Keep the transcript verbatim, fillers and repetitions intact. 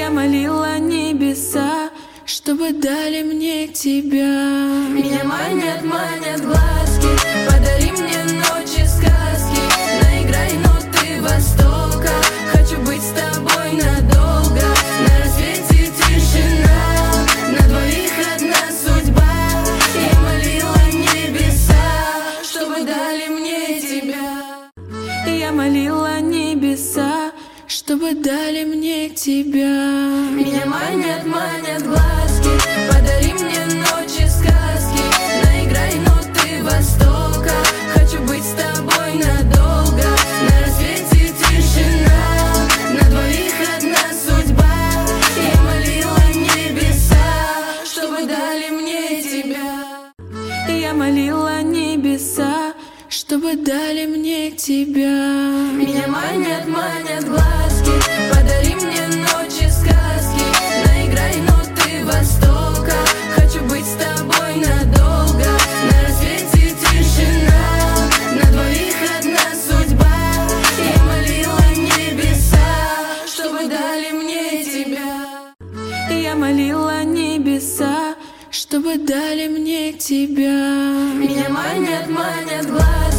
Я молила небеса, чтобы дали мне тебя. Меня манят, манят глазки, подари мне ночи сказки. Наиграй ноты Востока, хочу быть с тобой надолго. На рассвете тишина, на двоих одна судьба. Я молила небеса, чтобы дали мне тебя. Я молила небеса, чтобы дали мне тебя. Меня манят, манят глазки, подари мне ночи сказки. Наиграй ноты Востока, хочу быть с тобой надолго. На рассвете тишина, на двоих одна судьба. Я молила небеса, чтобы дали мне тебя. Я молила небеса, чтобы дали мне тебя. Меня манят, манят глазки, подари мне ночи сказки. Наиграй ноты Востока, хочу быть с тобой надолго. На рассвете тишина, на двоих одна судьба. Я молила небеса, чтобы дали мне тебя. Я молила небеса, чтобы дали мне тебя. Меня манят, манят глазки.